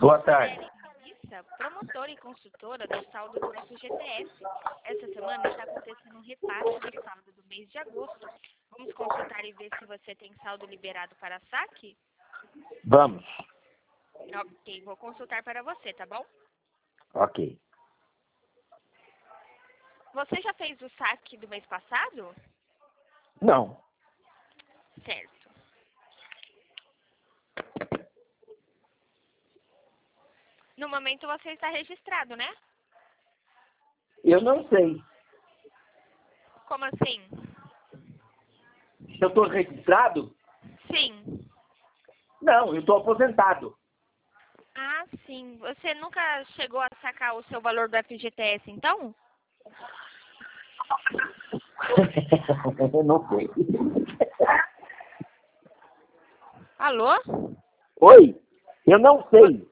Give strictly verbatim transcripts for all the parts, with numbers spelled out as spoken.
Boa tarde. Larissa, promotora e consultora do saldo do F G T S. Essa semana está acontecendo um repasse do saldo do mês de agosto. Vamos consultar e ver se você tem saldo liberado para saque? Vamos. Ok, vou consultar para você, tá bom? Ok. Você já fez o saque do mês passado? Não. Certo. No momento você está registrado, né? Eu não sei. Como assim? Eu estou registrado? Sim. Não, eu estou aposentado. Ah, sim. Você nunca chegou a sacar o seu valor do F G T S, então? Eu não sei. Alô? Oi? Eu não sei.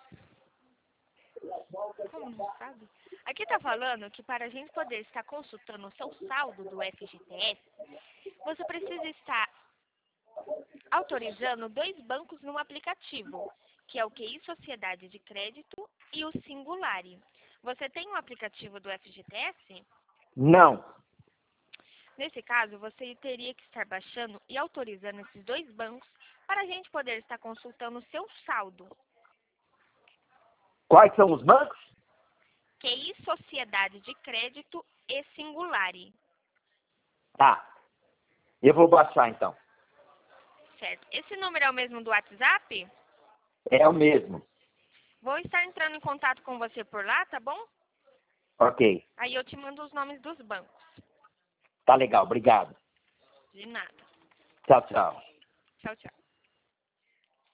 Como não sabe? Aqui tá falando que para a gente poder estar consultando o seu saldo do F G T S, você precisa estar autorizando dois bancos num aplicativo, que é o Q I Sociedade de Crédito e o Singulari. Você tem um aplicativo do F G T S? Não. Nesse caso, você teria que estar baixando e autorizando esses dois bancos para a gente poder estar consultando o seu saldo. Quais são os bancos? Q I Sociedade de Crédito e Singulari. Tá. Eu vou baixar então. Certo. Esse número é o mesmo do WhatsApp? É o mesmo. Vou estar entrando em contato com você por lá, tá bom? Ok. Aí eu te mando os nomes dos bancos. Tá legal. Obrigado. De nada. Tchau, tchau. Tchau, tchau.